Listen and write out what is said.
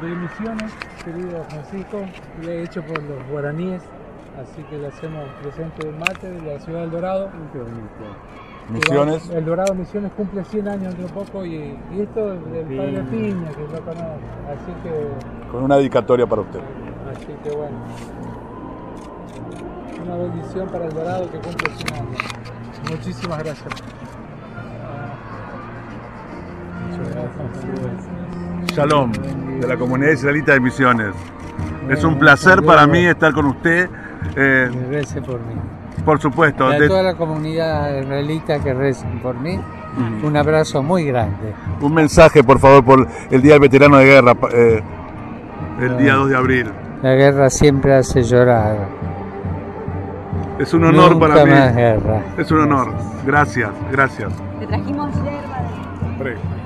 de Misiones, querido Francisco, le he hecho por los guaraníes, así que le hacemos presente del mate de la ciudad del Dorado. Qué bonito. Misiones. El Dorado Misiones cumple 100 años dentro de poco y esto es del padre Piña, que lo conoce, así que... Con una dedicatoria para usted. Así que bueno, una bendición para el Dorado que cumple 100 años. Muchísimas gracias. Shalom, de la comunidad israelita de Misiones. Es un placer para mí estar con usted. Rece por mí. Por supuesto. A toda la comunidad israelita que recen por mí, un abrazo muy grande. Un mensaje, por favor, por el Día del Veterano de Guerra, el día 2 de abril. La guerra siempre hace llorar. Es un honor Nunca para mí. más guerra. Es un honor. Gracias, gracias. Te trajimos hierba de... Prego.